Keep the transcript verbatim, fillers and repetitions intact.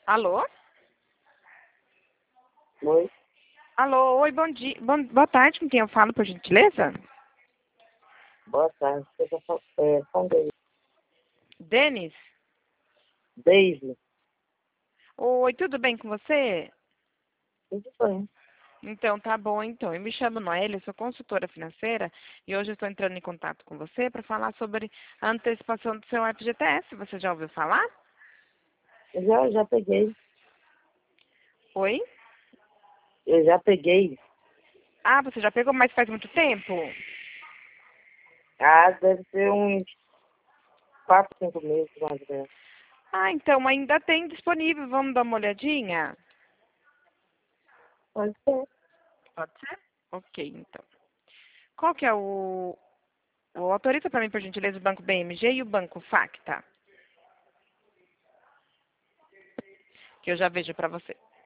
Alô? Oi, Alô, oi, bom dia. Bom, boa tarde, com quem eu falo, por gentileza? boa tarde. Eu sou São- é, São David. Denis? Daisy, Oi, tudo bem com você? tudo bem. Então, tá bom, então. Eu me chamo Noélia, sou consultora financeira e hoje eu estou entrando em contato com você para falar sobre a antecipação do seu F G T S. Você já ouviu falar? Eu já, já peguei. Oi? Eu já peguei. Ah, você já pegou, mas faz muito tempo? Ah, deve ser uns quatro, cinco meses, mais ou menos. Ah, então ainda tem disponível. Vamos dar uma olhadinha? Pode ser. Pode ser? Ok, então. Qual que é o... o autoriza para mim, por gentileza, o Banco B M G e o Banco Facta? Que eu já vejo para você.